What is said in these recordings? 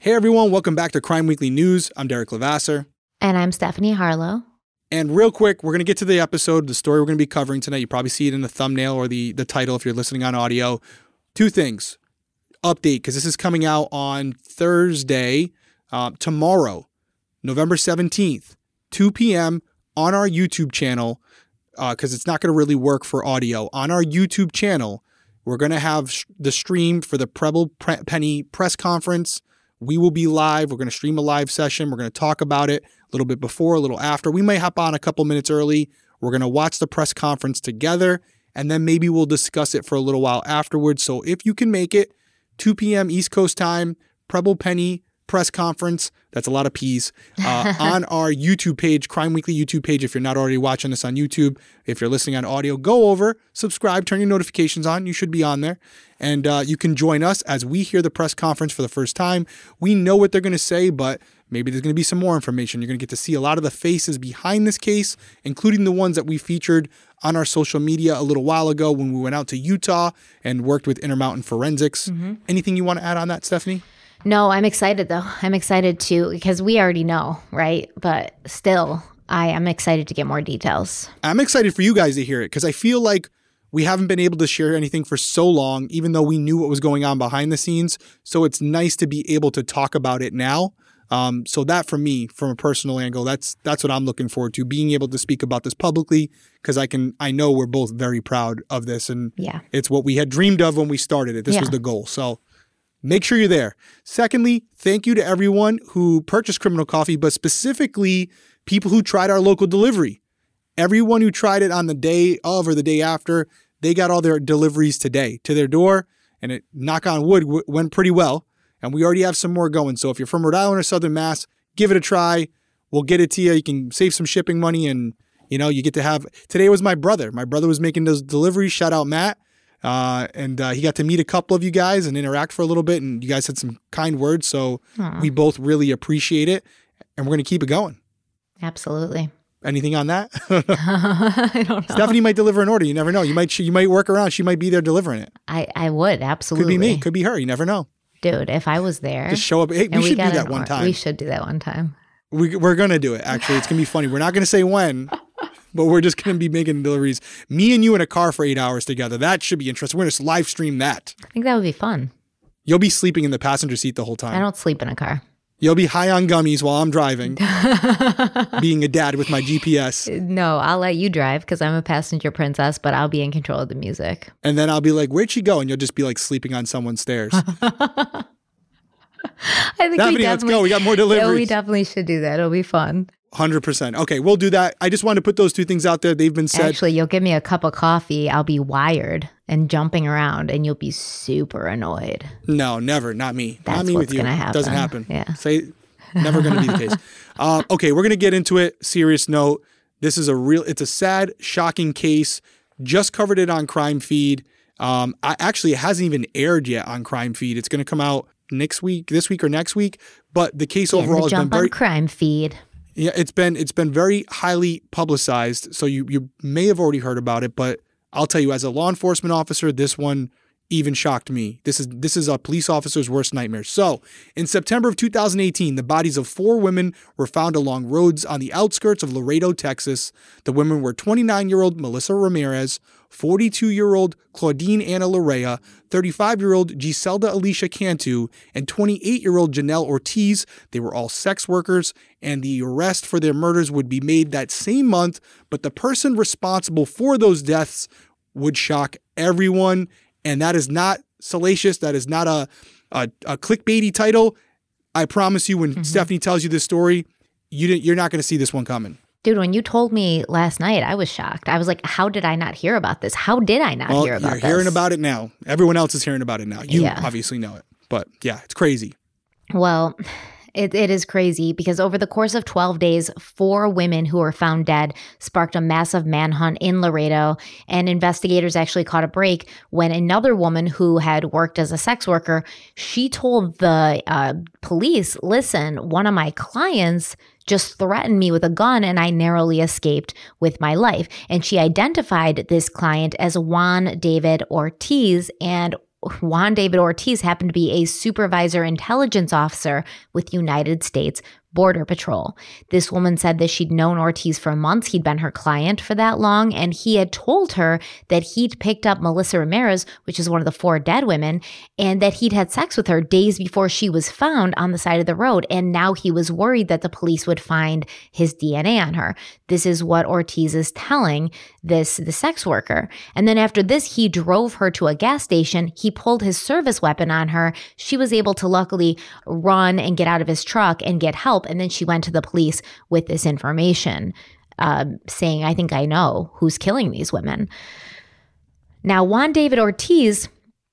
Hey everyone, welcome back to Crime Weekly News. I'm Derek Levasseur. And I'm Stephanie Harlow. And real quick, we're going to get to the episode, the story we're going to be covering tonight. You probably see it in the thumbnail or the title if you're listening on audio. Two things. Update, because this is coming out on Thursday, tomorrow, November 17th, 2 p.m. on our YouTube channel, because it's not going to really work for audio. On our YouTube channel, we're going to have the stream for the Preble Penny press conference. We will be live. We're going to stream a live session. We're going to talk about it a little bit before, a little after. We may hop on a couple minutes early. We're going to watch the press conference together, and then maybe we'll discuss it for a little while afterwards. So if you can make it, 2 p.m. East Coast time, Preble Penny press conference. That's a lot of P's. On our YouTube page, Crime Weekly YouTube page. If you're not already watching this on YouTube, if you're listening on audio, go over, subscribe, turn your notifications on. You should be on there. And you can join us as we hear the press conference for the first time. We know what they're going to say, but maybe there's going to be some more information. You're going to get to see a lot of the faces behind this case, including the ones that we featured on our social media a little while ago when we went out to Utah and worked with Intermountain Forensics. Mm-hmm. Anything you want to add on that, Stephanie? No, I'm excited though. I'm excited too, because we already know, right? But still, I am excited to get more details. I'm excited for you guys to hear it because I feel like we haven't been able to share anything for so long, even though we knew what was going on behind the scenes. So it's nice to be able to talk about it now. So that for me, from a personal angle, that's what I'm looking forward to, being able to speak about this publicly, because I know we're both very proud of this, and It's what we had dreamed of when we started it. This was the goal. So make sure you're there. Secondly, thank you to everyone who purchased Criminal Coffee, but specifically people who tried our local delivery. Everyone who tried it on the day of or the day after, they got all their deliveries today to their door, and it, knock on wood, went pretty well. And we already have some more going. So if you're from Rhode Island or Southern Mass, give it a try. We'll get it to you. You can save some shipping money, and you get to have. Today was my brother. My brother was making those deliveries. Shout out Matt. And he got to meet a couple of you guys and interact for a little bit, and you guys had some kind words. So we both really appreciate it, and we're going to keep it going. Absolutely. Anything on that? I don't know. Stephanie might deliver an order. You never know. You might work around. She might be there delivering it. I would. Absolutely. Could be me. Could be her. You never know. Dude, if I was there. Just show up. Hey, we should do that one time. We should do that one time. We're going to do it, actually. It's going to be funny. We're not going to say when, but we're just going to be making deliveries. Me and you in a car for 8 hours together. That should be interesting. We're going to live stream that. I think that would be fun. You'll be sleeping in the passenger seat the whole time. I don't sleep in a car. You'll be high on gummies while I'm driving, being a dad with my GPS. No, I'll let you drive because I'm a passenger princess, but I'll be in control of the music. And then I'll be like, where'd she go? And you'll just be like sleeping on someone's stairs. I think Stephanie, let's go. We got more deliveries. Yeah, we definitely should do that. It'll be fun. 100%. Okay, we'll do that. I just wanted to put those two things out there. They've been said. Actually, you'll give me a cup of coffee. I'll be wired and jumping around, and you'll be super annoyed. No, never. Not me. That's not me what's with you. Gonna happen. Doesn't happen. Yeah. Say, never going to be the case. Okay, we're going to get into it. Serious note. This is it's a sad, shocking case. Just covered it on Crime Feed. It hasn't even aired yet on Crime Feed. It's going to come out this week or next week. But the case overall has been very Crime Feed. Yeah, it's been very highly publicized. So you may have already heard about it, but I'll tell you, as a law enforcement officer, this one even shocked me. This is a police officer's worst nightmare. So, in September of 2018, the bodies of 4 women were found along roads on the outskirts of Laredo, Texas. The women were 29-year-old Melissa Ramirez, 42-year-old Claudine Anna Larea, 35-year-old Giselda Alicia Cantu, and 28-year-old Janelle Ortiz. They were all sex workers, and the arrest for their murders would be made that same month, but the person responsible for those deaths would shock everyone. And that is not salacious. That is not a clickbaity title. I promise you, when Stephanie tells you this story, you're not going to see this one coming. Dude, when you told me last night, I was shocked. I was like, how did I not hear about this? How did I not hear about this? You're hearing about it now. Everyone else is hearing about it now. You obviously know it. But yeah, it's crazy. Well, it is crazy because over the course of 12 days, 4 women who were found dead sparked a massive manhunt in Laredo, and investigators actually caught a break when another woman who had worked as a sex worker, she told the police, listen, one of my clients just threatened me with a gun and I narrowly escaped with my life. And she identified this client as Juan David Ortiz, and Juan David Ortiz happened to be a supervisor intelligence officer with United States Border Patrol. This woman said that she'd known Ortiz for months. He'd been her client for that long, and he had told her that he'd picked up Melissa Ramirez, which is one of the 4 dead women, and that he'd had sex with her days before she was found on the side of the road. And now he was worried that the police would find his DNA on her. This is what Ortiz is telling the sex worker. And then after this, he drove her to a gas station. He pulled his service weapon on her. She was able to luckily run and get out of his truck and get help. And then she went to the police with this information, saying, I think I know who's killing these women. Now, Juan David Ortiz,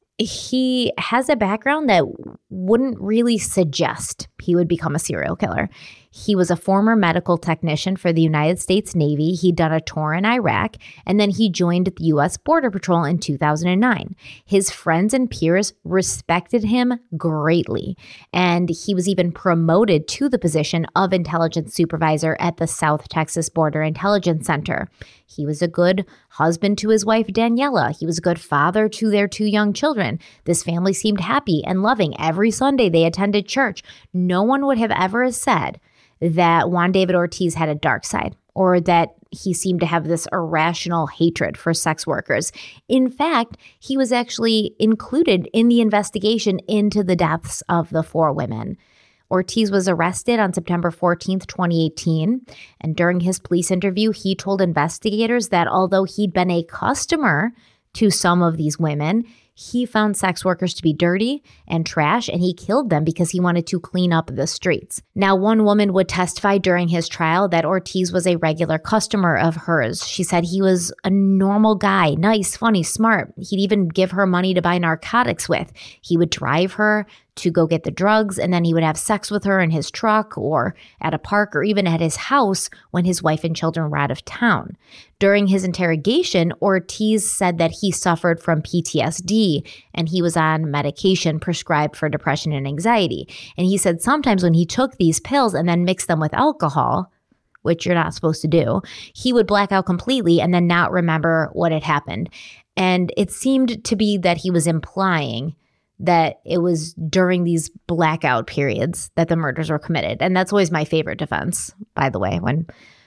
he has a background that wouldn't really suggest he would become a serial killer. He was a former medical technician for the United States Navy. He'd done a tour in Iraq, and then he joined the U.S. Border Patrol in 2009. His friends and peers respected him greatly, and he was even promoted to the position of intelligence supervisor at the South Texas Border Intelligence Center. He was a good husband to his wife, Daniela. He was a good father to their 2 young children. This family seemed happy and loving. Every Sunday they attended church. No one would have ever said that Juan David Ortiz had a dark side or that he seemed to have this irrational hatred for sex workers. In fact, he was actually included in the investigation into the deaths of the 4 women. Ortiz was arrested on September 14th, 2018, and during his police interview, he told investigators that although he'd been a customer to some of these women, he found sex workers to be dirty and trash, and he killed them because he wanted to clean up the streets. Now, one woman would testify during his trial that Ortiz was a regular customer of hers. She said he was a normal guy, nice, funny, smart. He'd even give her money to buy narcotics with. He would drive her to go get the drugs, and then he would have sex with her in his truck or at a park or even at his house when his wife and children were out of town. During his interrogation, Ortiz said that he suffered from PTSD and he was on medication prescribed for depression and anxiety. And he said sometimes when he took these pills and then mixed them with alcohol, which you're not supposed to do, he would black out completely and then not remember what had happened. And it seemed to be that he was implying that it was during these blackout periods that the murders were committed. And that's always my favorite defense, by the way, when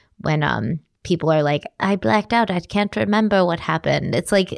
people are like, I blacked out, I can't remember what happened. It's like,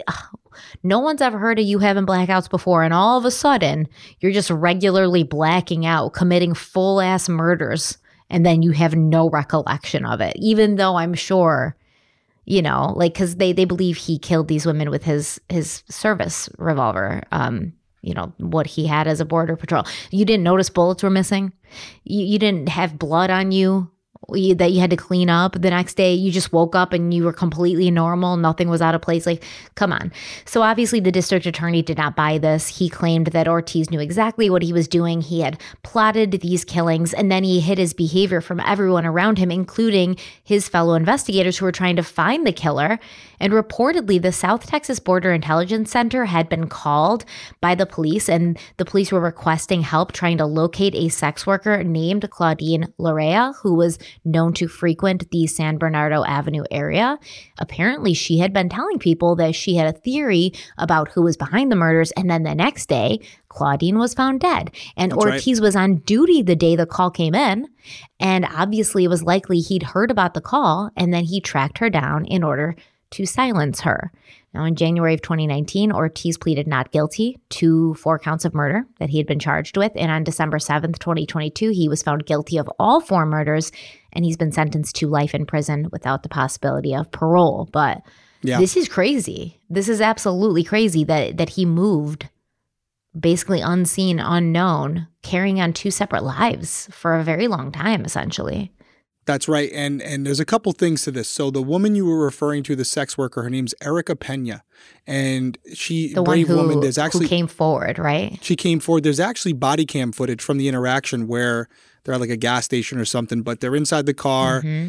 no one's ever heard of you having blackouts before, and all of a sudden, you're just regularly blacking out, committing full-ass murders, and then you have no recollection of it, even though I'm sure, you know, like, because they believe he killed these women with his service revolver, you know, what he had as a border patrol. You didn't notice bullets were missing? You didn't have blood on you that you had to clean up the next day? You just woke up and you were completely normal. Nothing was out of place. Like, come on. So obviously the district attorney did not buy this. He claimed that Ortiz knew exactly what he was doing. He had plotted these killings, and then he hid his behavior from everyone around him, including his fellow investigators who were trying to find the killer. And reportedly, the South Texas Border Intelligence Center had been called by the police, and the police were requesting help trying to locate a sex worker named Claudine Larrea, who was known to frequent the San Bernardino Avenue area. Apparently, she had been telling people that she had a theory about who was behind the murders, and then the next day, Claudine was found dead. And That's Ortiz was on duty the day the call came in, and obviously it was likely he'd heard about the call, and then he tracked her down in order to silence her. Now, in January of 2019, Ortiz pleaded not guilty to 4 counts of murder that he had been charged with. And on December 7th, 2022, he was found guilty of all 4 murders, and he's been sentenced to life in prison without the possibility of parole. But This is crazy. This is absolutely crazy that he moved basically unseen, unknown, carrying on 2 separate lives for a very long time, essentially. That's right. And there's a couple things to this. So the woman you were referring to, the sex worker, her name's Erica Pena. And she, the brave one woman, there's actually, who came forward, right? She came forward. There's actually body cam footage from the interaction where they're at like a gas station or something, but they're inside the car. Mm-hmm.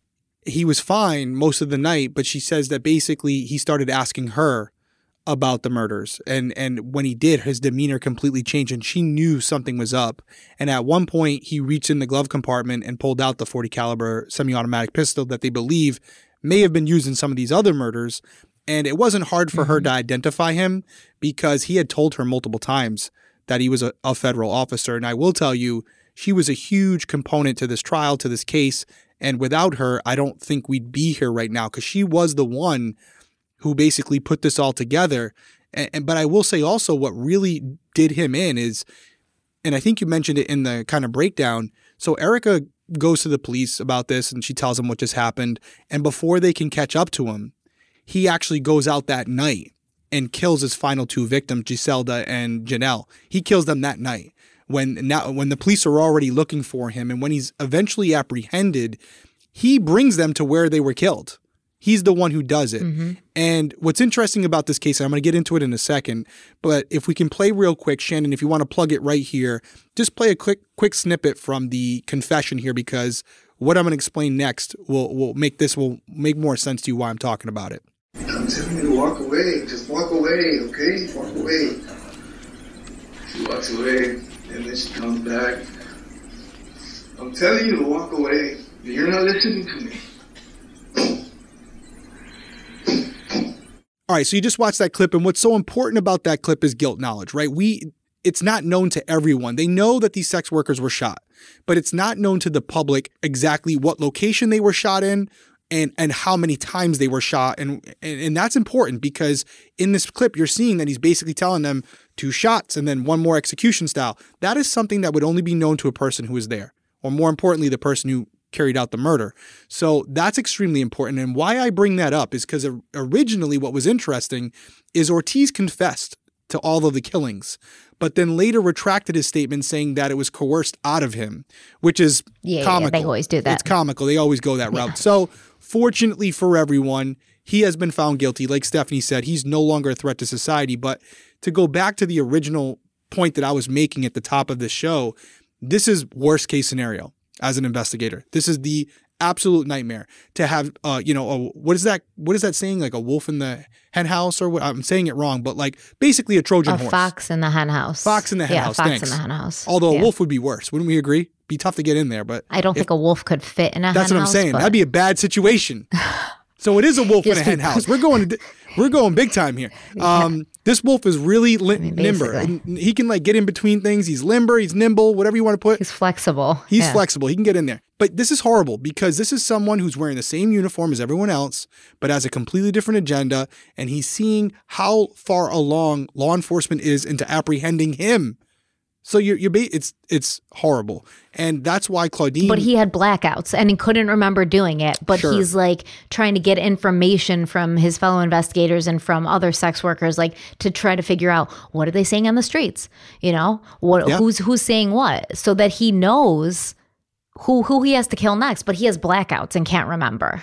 He was fine most of the night, but she says that basically he started asking her about the murders. And when he did, his demeanor completely changed, and she knew something was up. And at one point, he reached in the glove compartment and pulled out the .40 caliber semi-automatic pistol that they believe may have been used in some of these other murders. And it wasn't hard for her to identify him because he had told her multiple times that he was a federal officer. And I will tell you, she was a huge component to this trial, to this case. And without her, I don't think we'd be here right now because she was the one who basically put this all together. But I will say also what really did him in is, and I think you mentioned it in the kind of breakdown. So Erica goes to the police about this and she tells them what just happened. And before they can catch up to him, he actually goes out that night and kills his final two victims, Giselda and Janelle. He kills them that night when the police are already looking for him. And when he's eventually apprehended, he brings them to where they were killed. He's the one who does it. And what's interesting about this case, and I'm going to get into it in a second, but if we can play real quick, Shannon, if you want to plug it right here, just play a quick snippet from the confession here, because what I'm going to explain next will make more sense to you why I'm talking about it. I'm telling you to walk away. Just walk away, okay? Walk away. She walks away, and then she comes back. I'm telling you to walk away. You're not listening to me. All right, so you just watched that clip, and what's so important about that clip is guilt knowledge, right? It's not known to everyone. They know that these sex workers were shot, but it's not known to the public exactly what location they were shot in and how many times they were shot. And that's important because in this clip, you're seeing that he's basically telling them 2 shots and then 1 more execution style. That is something that would only be known to a person who was there, or more importantly, the person who carried out the murder. So that's extremely important. And why I bring that up is because originally what was interesting is Ortiz confessed to all of the killings, but then later retracted his statement saying that it was coerced out of him, which is comical. Yeah, they always do that. It's comical. They always go that route. So fortunately for everyone, he has been found guilty. Like Stephanie said, he's no longer a threat to society. But to go back to the original point that I was making at the top of the show, this is worst case scenario as an investigator. This is the absolute nightmare to have, what is that saying? Like a wolf in the hen house, or what? I'm saying it wrong, but like basically a Trojan horse. A fox in the hen house. Fox in the hen house. Fox Thanks. in the hen house. Although a wolf would be worse. Wouldn't we agree? Be tough to get in there, but I don't think a wolf could fit in a hen house. That's what I'm saying. That'd be a bad situation. So it is a wolf in a hen house. We're going big time here. This wolf is really nimble. And he can like get in between things. He's limber. He's nimble. Whatever you want to put. He's flexible. He's flexible. He can get in there. But this is horrible because this is someone who's wearing the same uniform as everyone else, but has a completely different agenda. And he's seeing how far along law enforcement is into apprehending him. So it's horrible. And that's why Claudine... But he had blackouts and he couldn't remember doing it. But he's like trying to get information from his fellow investigators and from other sex workers, like to try to figure out what are they saying on the streets? You know, who's saying what? So that he knows who he has to kill next. But he has blackouts and can't remember.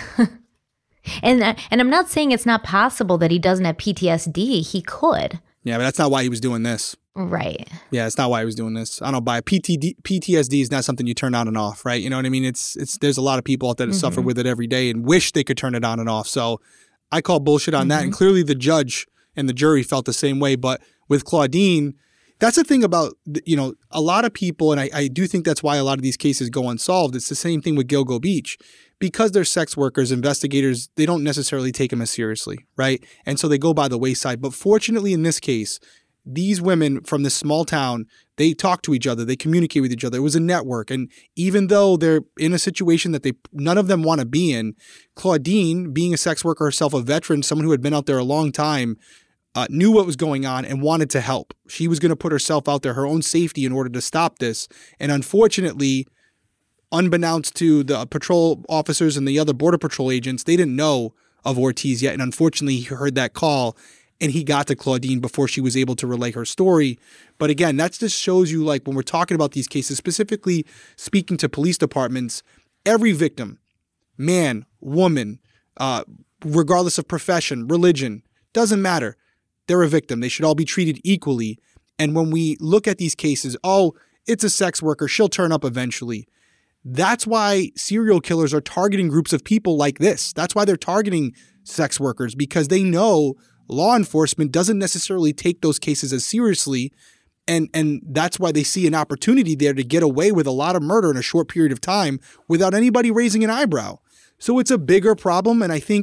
And I'm not saying it's not possible that he doesn't have PTSD. He could. Yeah, but that's not why he was doing this. Right. Yeah, it's not why he was doing this. I don't know. PTSD is not something you turn on and off, right? You know what I mean? There's a lot of people out there that suffer with it every day and wish they could turn it on and off. So I call bullshit on that. And clearly the judge and the jury felt the same way. But with Claudine, that's the thing about, a lot of people, and I do think that's why a lot of these cases go unsolved. It's the same thing with Gilgo Beach. Because they're sex workers, investigators, they don't necessarily take them as seriously, right? And so they go by the wayside. But fortunately in this case, these women from this small town, they talk to each other, they communicate with each other. It was a network. And even though they're in a situation that none of them want to be in, Claudine, being a sex worker herself, a veteran, someone who had been out there a long time, knew what was going on and wanted to help. She was going to put herself out there, her own safety, in order to stop this. And unfortunately, unbeknownst to the patrol officers and the other Border Patrol agents, they didn't know of Ortiz yet. And unfortunately, he heard that call and he got to Claudine before she was able to relay her story. But again, that just shows you, like, when we're talking about these cases, specifically speaking to police departments, every victim, man, woman, regardless of profession, religion, doesn't matter. They're a victim. They should all be treated equally. And when we look at these cases, it's a sex worker, she'll turn up eventually. That's why serial killers are targeting groups of people like this. That's why they're targeting sex workers, because they know law enforcement doesn't necessarily take those cases as seriously. And that's why they see an opportunity there to get away with a lot of murder in a short period of time without anybody raising an eyebrow. So it's a bigger problem. And I think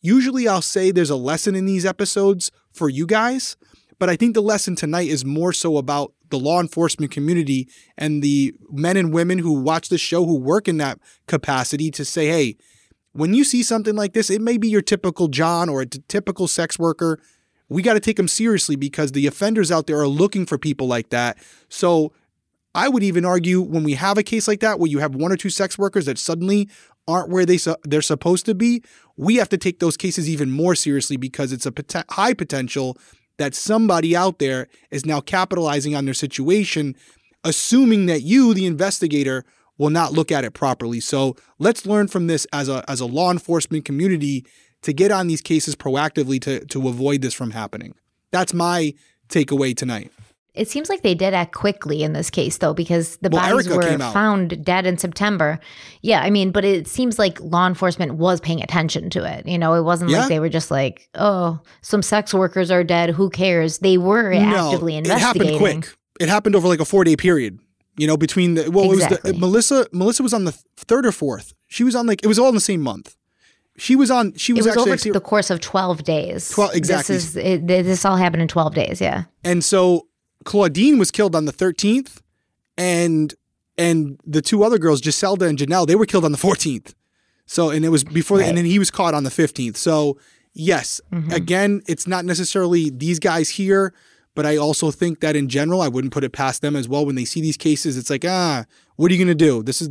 Usually I'll say there's a lesson in these episodes for you guys, but I think the lesson tonight is more so about the law enforcement community and the men and women who watch the show who work in that capacity to say, hey, when you see something like this, it may be your typical John or a typical sex worker. We got to take them seriously because the offenders out there are looking for people like that. So I would even argue when we have a case like that where you have one or two sex workers that suddenly aren't where they're supposed to be, we have to take those cases even more seriously because it's a high potential that somebody out there is now capitalizing on their situation, assuming that you, the investigator, will not look at it properly. So let's learn from this as a law enforcement community to get on these cases proactively to avoid this from happening. That's my takeaway tonight. It seems like they did act quickly in this case, though, because the bodies Erica were found dead in September. Yeah, I mean, but it seems like law enforcement was paying attention to it. You know, it wasn't like they were just like, oh, some sex workers are dead. Who cares? They were actively investigating. It happened quick. It happened over like a 4-day period. You know, between the Melissa was on the 3rd or 4th. She was on it was all in the same month. It was actually over the course of 12 days. Exactly. This all happened in 12 days. Yeah. And so Claudine was killed on the 13th, and the two other girls, Giselda and Janelle, they were killed on the 14th. So, and it was before, and then he was caught on the 15th. So, yes, again, it's not necessarily these guys here, but I also think that in general, I wouldn't put it past them as well. When they see these cases, it's like, what are you going to do? This is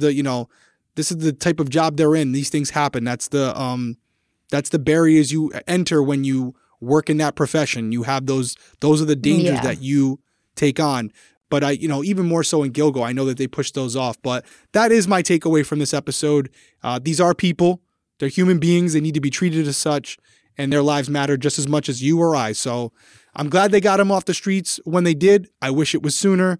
the type of job they're in. These things happen. That's the barriers you enter when you work in that profession. You have those are the dangers that you take on. But even more so in Gilgo, I know that they pushed those off. But that is my takeaway from this episode. These are people. They're human beings. They need to be treated as such. And their lives matter just as much as you or I. So I'm glad they got them off the streets when they did. I wish it was sooner.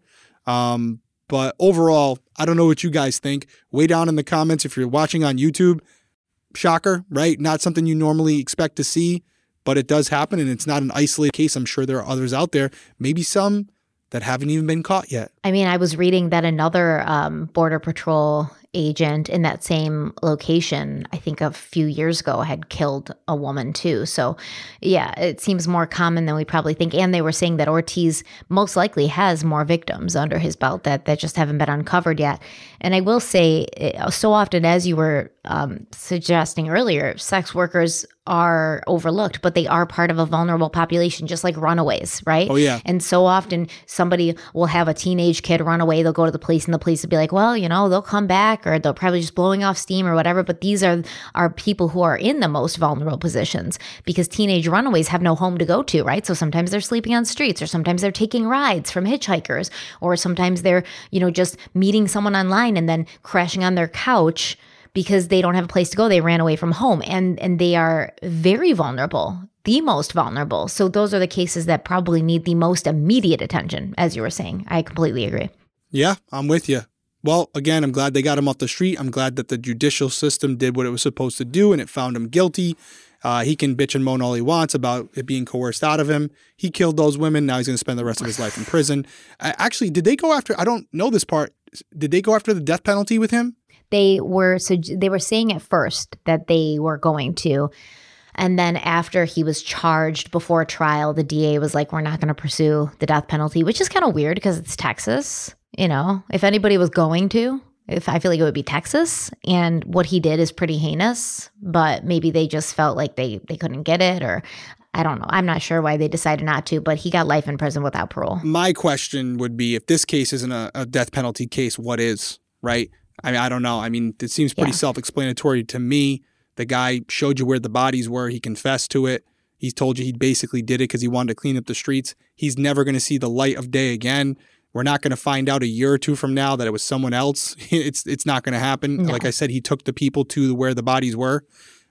But overall, I don't know what you guys think. Way down in the comments if you're watching on YouTube. Shocker, right? Not something you normally expect to see. But it does happen. And it's not an isolated case. I'm sure there are others out there. Maybe some that haven't even been caught yet. I mean, I was reading that another Border Patrol agent in that same location, I think a few years ago, had killed a woman too. So yeah, it seems more common than we probably think. And they were saying that Ortiz most likely has more victims under his belt that just haven't been uncovered yet. And I will say, so often, as you were suggesting earlier, sex workers are overlooked, but they are part of a vulnerable population, just like runaways, right? Oh, yeah. And so often somebody will have a teenage kid run away, they'll go to the police, and the police will be like, well, they'll come back, or they're probably just blowing off steam or whatever. But these are people who are in the most vulnerable positions because teenage runaways have no home to go to, right? So sometimes they're sleeping on streets, or sometimes they're taking rides from hitchhikers, or sometimes they're, just meeting someone online and then crashing on their couch because they don't have a place to go. They ran away from home, and they are very vulnerable, the most vulnerable. So those are the cases that probably need the most immediate attention, as you were saying. I completely agree. Yeah, I'm with you. Well, again, I'm glad they got him off the street. I'm glad that the judicial system did what it was supposed to do and it found him guilty. He can bitch and moan all he wants about it being coerced out of him. He killed those women. Now he's going to spend the rest of his life in prison. Actually, did they go after, I don't know this part, did they go after the death penalty with him? They were saying at first that they were going to. And then after he was charged before trial, the DA was like, we're not going to pursue the death penalty, which is kind of weird because it's Texas. If anybody was going to, I feel like it would be Texas. And what he did is pretty heinous, but maybe they just felt like they couldn't get it, or I don't know. I'm not sure why they decided not to, but he got life in prison without parole. My question would be, if this case isn't a death penalty case, what is, right? I mean, I don't know. I mean, it seems pretty self-explanatory to me. The guy showed you where the bodies were. He confessed to it. He told you he basically did it because he wanted to clean up the streets. He's never going to see the light of day again. We're not going to find out a year or two from now that it was someone else. It's not going to happen. No. Like I said, he took the people to where the bodies were.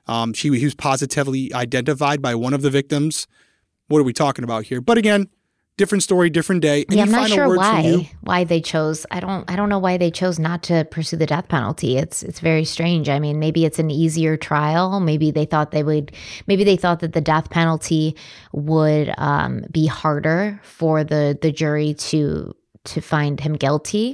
He was positively identified by one of the victims. What are we talking about here? But again, different story, different day. Any I'm not sure why they chose. I don't know why they chose not to pursue the death penalty. It's very strange. I mean, maybe it's an easier trial. Maybe they thought Maybe they thought that the death penalty would be harder for the jury to find him guilty.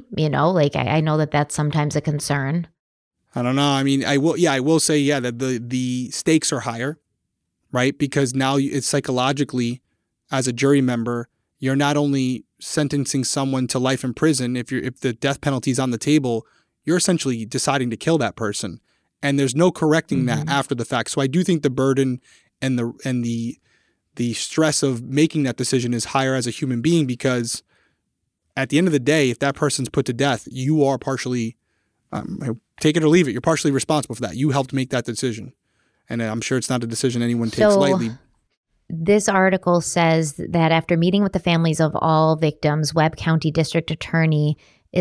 I know that that's sometimes a concern. I don't know. I mean, I will say, that the stakes are higher. right? Because now it's psychologically, as a jury member, you're not only sentencing someone to life in prison. If the death penalty is on the table, you're essentially deciding to kill that person, and there's no correcting that after the fact. So I do think the burden and the stress of making that decision is higher as a human being, because at the end of the day, if that person's put to death, you are partially, take it or leave it, you're partially responsible for that. You helped make that decision. And I'm sure it's not a decision anyone takes lightly. This article says that after meeting with the families of all victims, Webb County District Attorney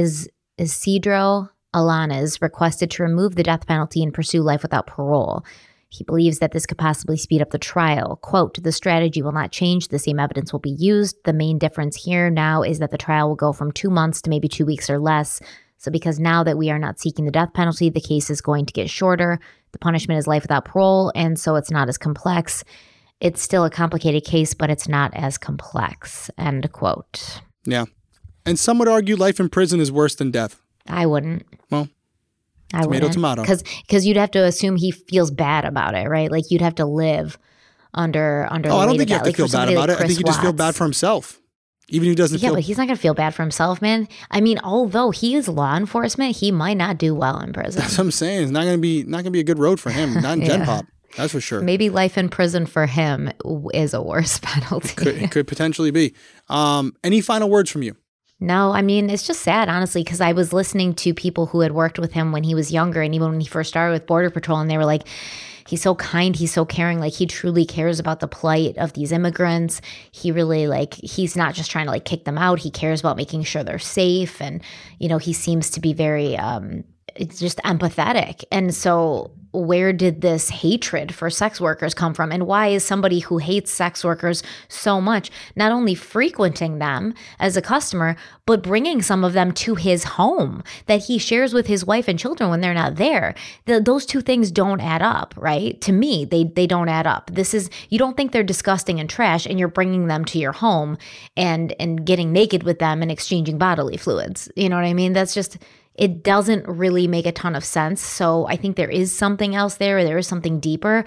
Isidro Alanes requested to remove the death penalty and pursue life without parole. He believes that this could possibly speed up the trial. Quote, the strategy will not change. The same evidence will be used. The main difference here now is that the trial will go from 2 months to maybe 2 weeks or less. So because now that we are not seeking the death penalty, the case is going to get shorter. The punishment is life without parole, and so it's not as complex. It's still a complicated case, but it's not as complex, end quote. Yeah. And some would argue life in prison is worse than death. I wouldn't. Well, tomato. Because you'd have to assume he feels bad about it, right? Like you'd have to live under I don't think you have to feel bad about it. I think you just feel bad for himself. Even if he doesn't feel... Yeah, but he's not going to feel bad for himself, man. I mean, although he is law enforcement, he might not do well in prison. That's what I'm saying. It's not going to be a good road for him. Not in Gen Pop. That's for sure. Maybe life in prison for him is a worse penalty. It could potentially be. Any final words from you? No, I mean, it's just sad, honestly, because I was listening to people who had worked with him when he was younger and even when he first started with Border Patrol, and they were like, he's so kind, he's so caring, like he truly cares about the plight of these immigrants. He really he's not just trying to kick them out. He cares about making sure they're safe. And, he seems to be very just empathetic. And so where did this hatred for sex workers come from? And why is somebody who hates sex workers so much not only frequenting them as a customer, but bringing some of them to his home that he shares with his wife and children when they're not there? Those two things don't add up, right? To me, they don't add up. You don't think they're disgusting and trash, and you're bringing them to your home and getting naked with them and exchanging bodily fluids. You know what I mean? That's just... It doesn't really make a ton of sense. So I think there is something else there. There is something deeper.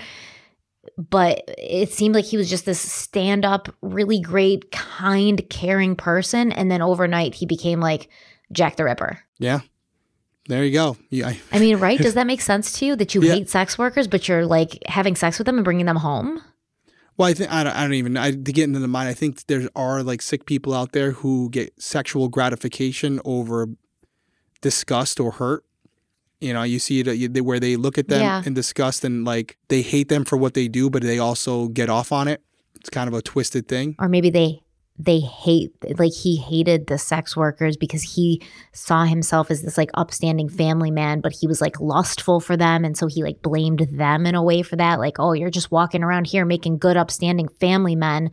But it seemed like he was just this stand-up, really great, kind, caring person. And then overnight, he became like Jack the Ripper. Yeah. There you go. Yeah. I mean, right? Does that make sense to you that you hate sex workers, but you're having sex with them and bringing them home? Well, to get into the mind, I think there are sick people out there who get sexual gratification over disgust or hurt. You see it where they look at them in disgust and they hate them for what they do, but they also get off on it. It's kind of a twisted thing. Or maybe they hate, he hated the sex workers because he saw himself as this upstanding family man, but he was lustful for them. And so he blamed them in a way for that. Oh, you're just walking around here making good, upstanding family men,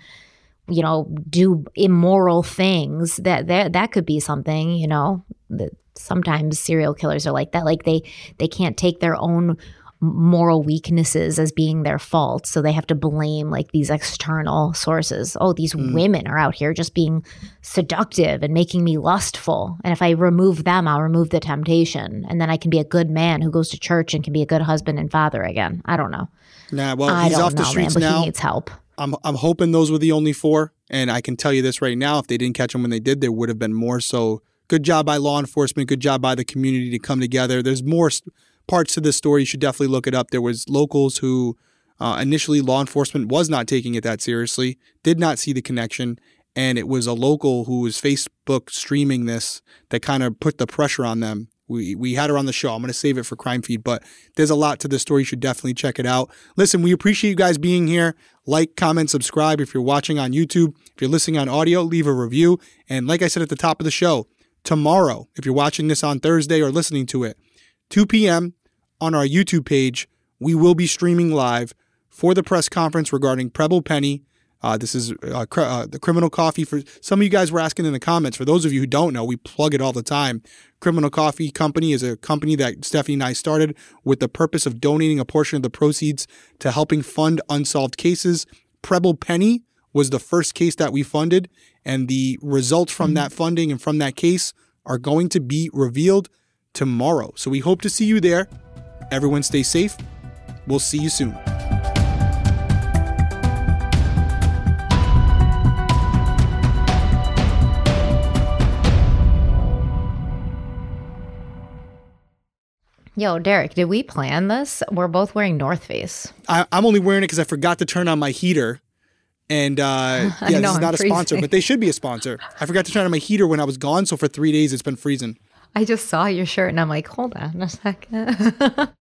do immoral things. That could be something, that sometimes serial killers are like that. They can't take their own moral weaknesses as being their fault. So they have to blame these external sources. Oh, these women are out here just being seductive and making me lustful. And if I remove them, I'll remove the temptation. And then I can be a good man who goes to church and can be a good husband and father again. I don't know. Nah, well, he's off the streets now. But he needs help. I'm hoping those were the only 4. And I can tell you this right now, if they didn't catch him when they did, there would have been more. So good job by law enforcement. Good job by the community to come together. There's more parts to this story. You should definitely look it up. There was locals who initially law enforcement was not taking it that seriously, did not see the connection. And it was a local who was Facebook streaming this that kind of put the pressure on them. We had her on the show. I'm going to save it for Crime Feed, but there's a lot to this story. You should definitely check it out. Listen, we appreciate you guys being here. Like, comment, subscribe. If you're watching on YouTube, if you're listening on audio, leave a review. And like I said at the top of the show, tomorrow, if you're watching this on Thursday or listening to it, 2 p.m. on our YouTube page, we will be streaming live for the press conference regarding Preble Penny. This is the Criminal Coffee. For some of you guys were asking in the comments. For those of you who don't know, we plug it all the time. Criminal Coffee Company is a company that Stephanie and I started with the purpose of donating a portion of the proceeds to helping fund unsolved cases. Preble Penny was the first case that we funded, and the results from that funding and from that case are going to be revealed tomorrow. So we hope to see you there. Everyone stay safe. We'll see you soon. Yo, Derek, did we plan this? We're both wearing North Face. I'm only wearing it because I forgot to turn on my heater. And yeah, this is not a sponsor, but they should be a sponsor. I forgot to turn on my heater when I was gone. So for 3 days, it's been freezing. I just saw your shirt and I'm like, hold on a second.